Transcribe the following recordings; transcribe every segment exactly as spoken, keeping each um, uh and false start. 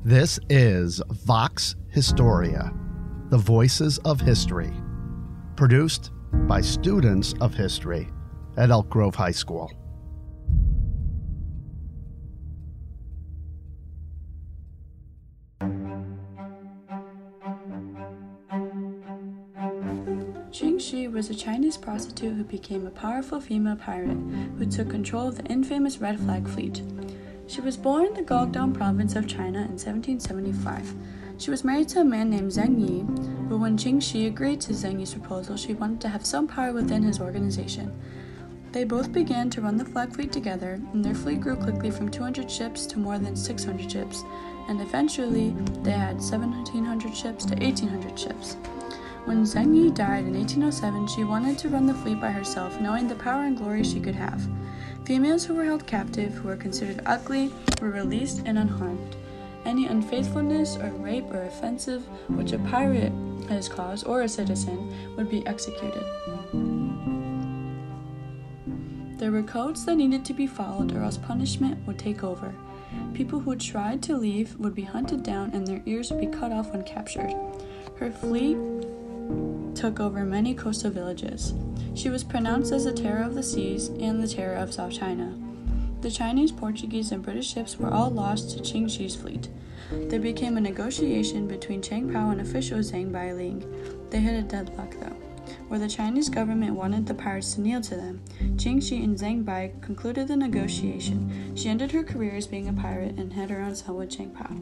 This is Vox Historia, the Voices of History, produced by students of history at Elk Grove High School. Qing Shi was a Chinese prostitute who became a powerful female pirate who took control of the infamous Red Flag Fleet. She was born in the Guangdong province of China in seventeen seventy-five. She was married to a man named Zheng Yi, but when Qing Shi agreed to Zheng Yi's proposal, she wanted to have some power within his organization. They both began to run the flag fleet together, and their fleet grew quickly from two hundred ships to more than six hundred ships, and eventually they had seventeen hundred ships to eighteen hundred ships. When Zheng Yi died in eighteen oh seven, she wanted to run the fleet by herself, knowing the power and glory she could have. Females who were held captive, who were considered ugly, were released and unharmed. Any unfaithfulness or rape or offensive which a pirate has caused or a citizen would be executed. There were codes that needed to be followed or else punishment would take over. People who tried to leave would be hunted down and their ears would be cut off when captured. Her fleet took over many coastal villages. She was pronounced as the terror of the seas and the terror of South China. The Chinese, Portuguese, and British ships were all lost to Qing Shi's fleet. There became a negotiation between Chang Pao and official Zhang Bailing. They hit a deadlock though, where the Chinese government wanted the pirates to kneel to them. Qing Shi and Zhang Bai concluded the negotiation. She ended her career as being a pirate and had her own son with Chang Pao.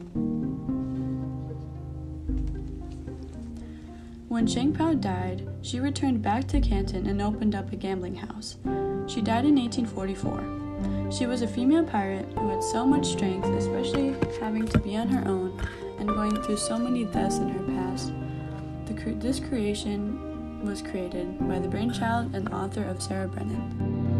When Chang Pao died, she returned back to Canton and opened up a gambling house. She died in eighteen forty-four. She was a female pirate who had so much strength, especially having to be on her own and going through so many deaths in her past. The, this creation was created by the brainchild and author of Sarah Brennan.